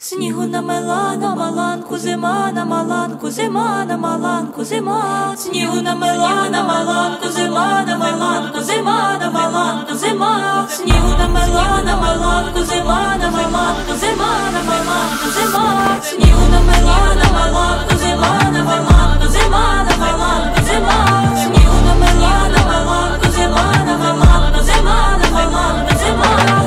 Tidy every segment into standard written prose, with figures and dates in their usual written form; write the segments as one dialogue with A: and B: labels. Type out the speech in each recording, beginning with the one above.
A: Снігу намела на маланку зима, на маланку зима, на маланку зима. Снігу намела на маланку зима, на маланку зима, на маланку зима. Снігу намела на маланку зима, на маланку зима, на маланку зима. Снігу намела на маланку зима, на маланку зима, на маланку зима. Снігу намела на маланку зима, на маланку зима, на маланку зима.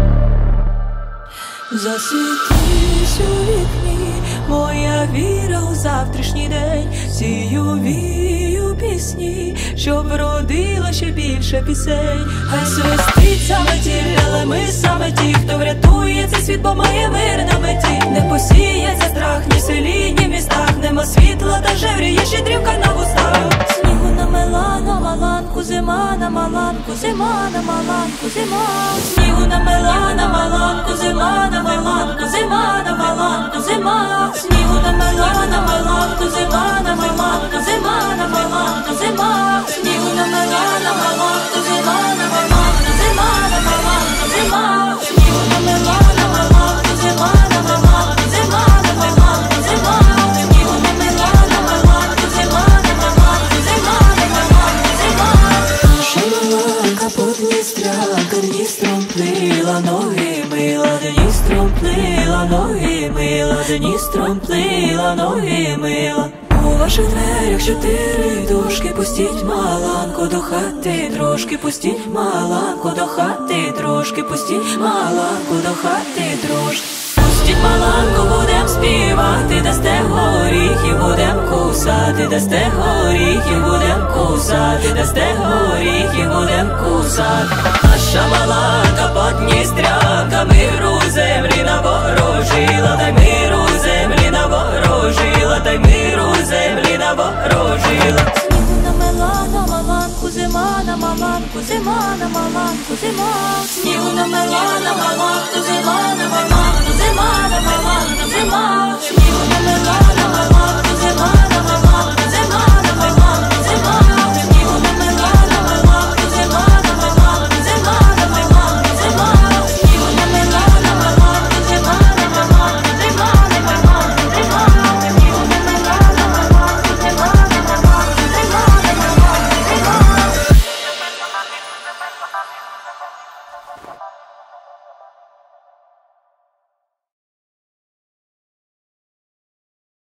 A: Засвітись у вікні, моя віра у завтрашній день. Сію вію пісні, щоб родила ще більше пісень. Хай свистить саме ті, але ми саме ті, хто врятує цей світ, бо має мир на меті. Не посіється страх ні в селі, ні в містах. Нема світла та жевріє щедрівка на вустах. Снігу намела на маланку зима, на маланку зима, на маланку зима. Снігу намела на маланку зима, на маланку зима, на маланку зима. Снігу намела на маланку зима, на маланку зима, на маланку зима. Снігу намела на маланку зима, на маланку зима, на маланку зима. Снігу намела на маланку зима, на маланку зима, на маланку зима. Снігу намела на маланку зима, на маланку зима, на маланку зима. Наша маланка по Дністрянка, Дністром плила, ноги мила, Дністром плила, ноги мила, Дністром плила, ноги мила. У ваших дверях 4 дошки, пустіть маланку до хати трошки, пустіть маланку до хати трошки, пустіть маланку до хати трошки. Пустіть маланку, будем співати, дасте горіхів, будем кусати, дасте горіхів, будем кусати, дасте горіхів, будем кусати. Наша маланка Подністрянка миру землі наворожила, дай миру землі наворожила, дай миру землі наворожила. Снігу намела на маланку зима, на маланку зима, на маланку зима. Снігу намела на маланку зима, на маланку зима, на маланку зима. Снігу намела